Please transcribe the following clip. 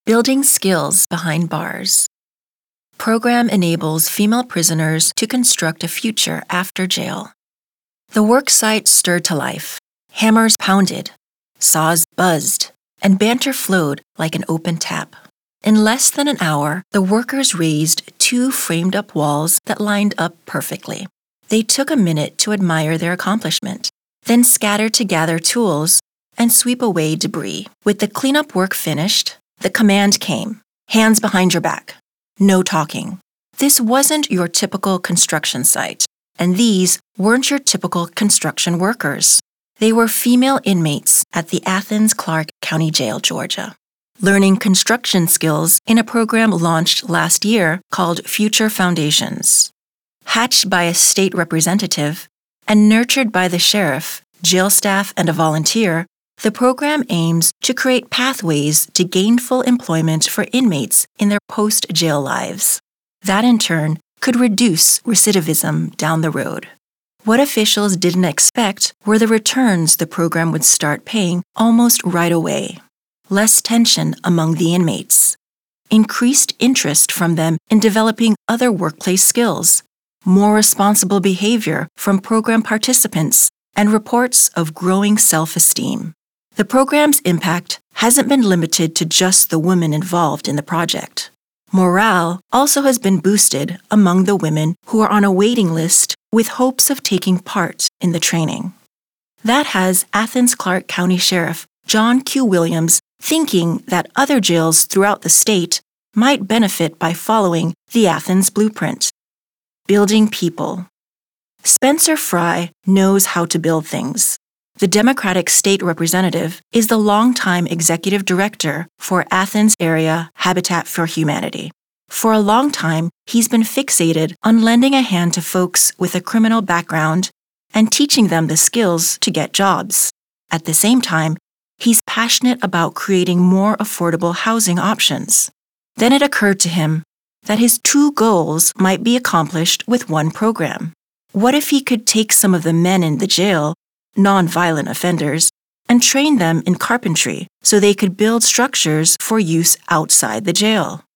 Building skills behind bars. Program enables female prisoners to construct a future after jail. The worksite stirred to life. Hammers pounded, saws buzzed, and banter flowed like an open tap. In less than an hour, the workers raised 2 framed-up walls that lined up perfectly. They took a minute to admire their accomplishment, then scattered to gather tools and sweep away debris. With the cleanup work finished, the command came, hands behind your back, no talking. This wasn't your typical construction site, and these weren't your typical construction workers. They were female inmates at the Athens Clarke County Jail, Georgia, learning construction skills in a program launched last year called Future Foundations. Hatched by a state representative and nurtured by the sheriff, jail staff, and a volunteer, the program aims to create pathways to gainful employment for inmates in their post-jail lives. That, in turn, could reduce recidivism down the road. What officials didn't expect were the returns the program would start paying almost right away. Less tension among the inmates, increased interest from them in developing other workplace skills, more responsible behavior from program participants, and reports of growing self-esteem. The program's impact hasn't been limited to just the women involved in the project. Morale also has been boosted among the women who are on a waiting list with hopes of taking part in the training. That has Athens Clarke County Sheriff John Q. Williams thinking that other jails throughout the state might benefit by following the Athens blueprint. Building people. Spencer Fry knows how to build things. The Democratic state representative is the longtime executive director for Athens area Habitat for Humanity. For a long time, he's been fixated on lending a hand to folks with a criminal background and teaching them the skills to get jobs. At the same time, he's passionate about creating more affordable housing options. Then it occurred to him that his 2 goals might be accomplished with one program. What if he could take some of the men in the jail, non-violent offenders, and train them in carpentry so they could build structures for use outside the jail?